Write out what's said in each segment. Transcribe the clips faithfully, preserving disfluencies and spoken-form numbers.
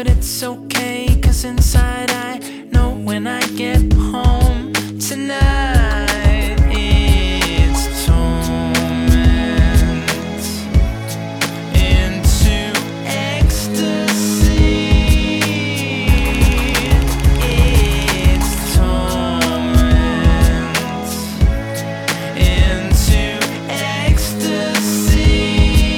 but it's okay, 'cause inside I know when I get home tonight it's torment into ecstasy. It's torment into ecstasy.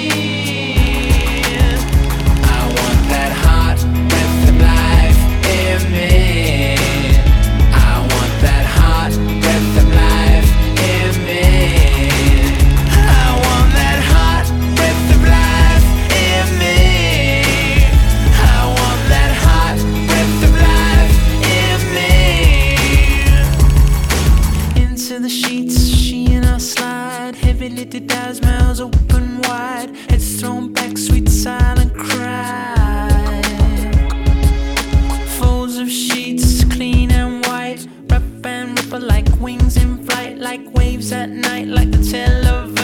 I want that hot breath of life in me. I want that hot breath of life in me. I want that hot breath of life in me. I want that hot breath of life in me. Into the sheets, she and I slide. Heavy lidded eyes, mouths open wide. Heads thrown back, sweet silent cry. Folds of sheets, clean and white. Wrap and ripple like wings in flight, like waves at night, like the television.